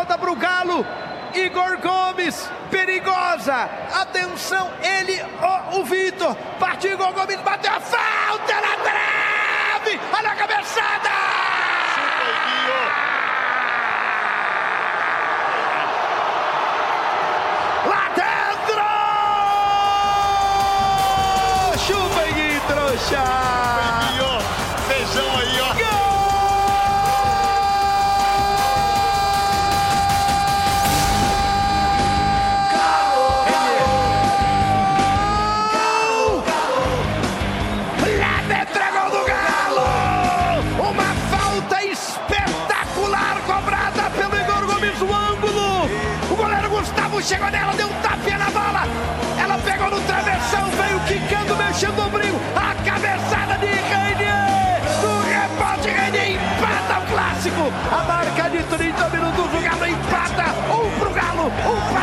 volta pro Galo. Igor Gomes, perigosa, atenção, ele, o Vitor, partiu, Igor Gomes, bateu a falta na trave, olha a cabeçada! Lá dentro! Chupa aí, trouxa! Beijão aí, ó! Chegou nela, deu um tapinha na bola, ela pegou no travessão, veio quicando, mexendo o ombrinho, a cabeçada de Reinier, no rebote Reinier empata o clássico, a marca de 30 minutos, o Galo empata, 1 pro Galo, 1 para